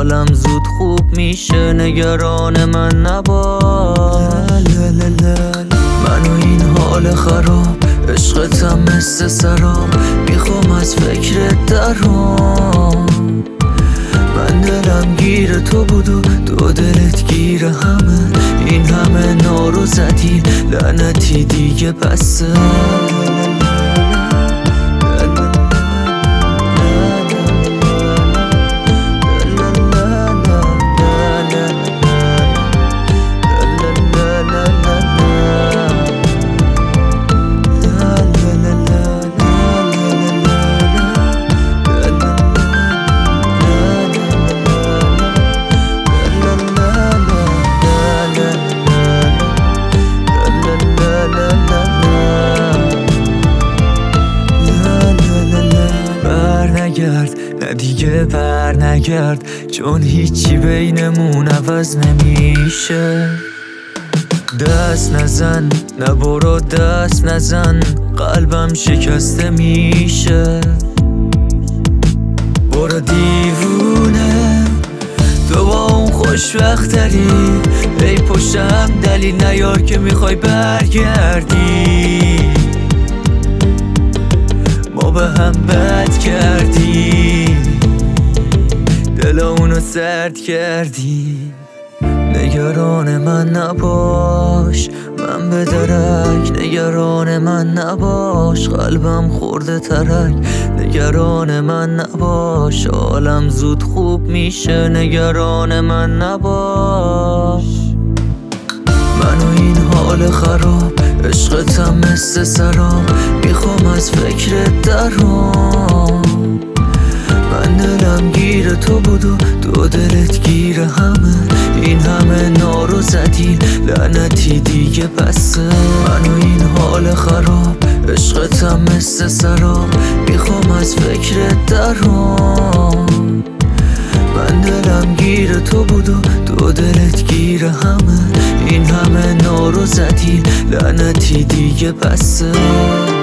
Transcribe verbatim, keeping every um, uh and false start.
حالم زود خوب میشه، نگران من نباش. من و این حال خراب، عشقتم مثل سراب، میخوام از فکرت درام. من دلم گیر تو بود و تو دلت گیر همه، این همه نارو زدی لعنتی دیگه بسه. نه دیگه بر نگرد، چون هیچی بینمون عوض نمیشه. دست نزن، نه برو دست نزن، قلبم شکسته میشه. برو دیوونه، تو با اون خوشوقتری، ای پشتم دلیل نیار که میخوای برگردی. ما به هم بد کردی، دل اونو سرد کردی. نگران من نباش، من به درک، نگران من نباش، قلبم خورده ترک. نگران من نباش، حالم زود خوب میشه، نگران من نباش. من و این حال خراب، عشقتم مثل سراب، میخوام از فکرت درام. من دلم گیر تو بود و تو دلت گیر همه، این همه نارو زدی لعنتی دیگه بسه. من و این حال خراب، عشقتم مثل سراب، میخوام از فکرت درام. من دلم گیر تو بود و تو دلت گیر همه، این همه نارو زدی لعنتی دیگه بسه.